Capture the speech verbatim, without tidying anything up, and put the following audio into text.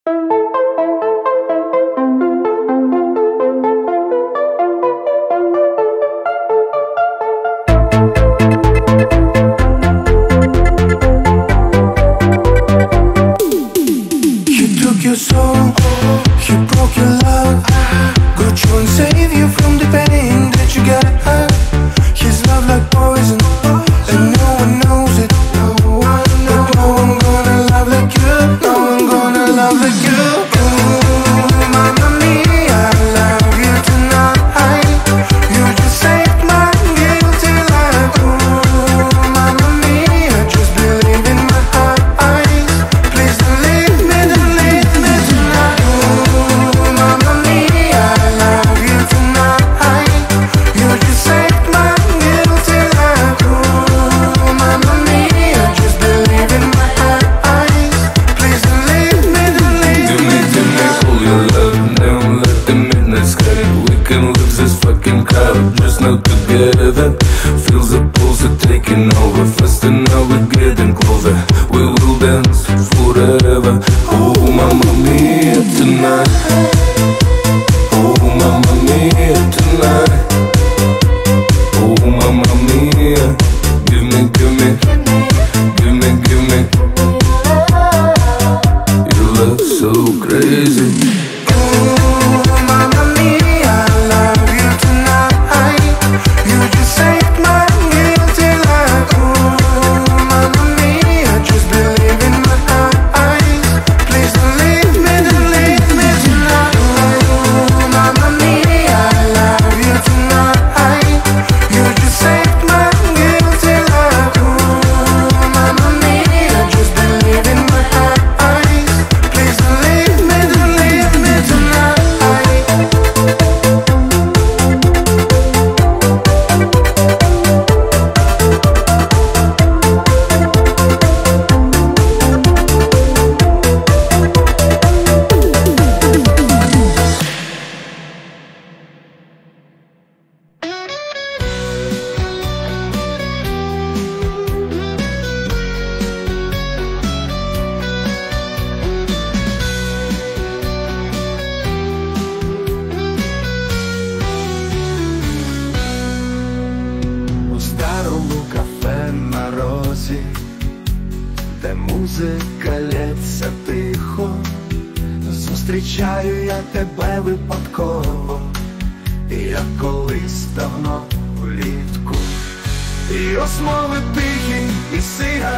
Your soul, he broke your love. Go try and save you from the pain that you got. His love like poison, and no one knows it. No one, no one gonna love like you. No one gonna love like you. Ooh, mamma mia, I love you tonight. You just saved my guilty life. Ooh, mamma mia, just believe in my eyes. Please don't leave me, don't leave. Just now together, feels the pulse are taking over. Faster now we're getting closer. We will dance forever. Oh, mamma mia tonight. Oh, mamma mia tonight. Oh, mamma mia. Give me, give me, give me, give me. You look so crazy. Де музика лється тихо, зустрічаю я тебе випадково, як колись давно влітку. І розмови тихі, і сигарети.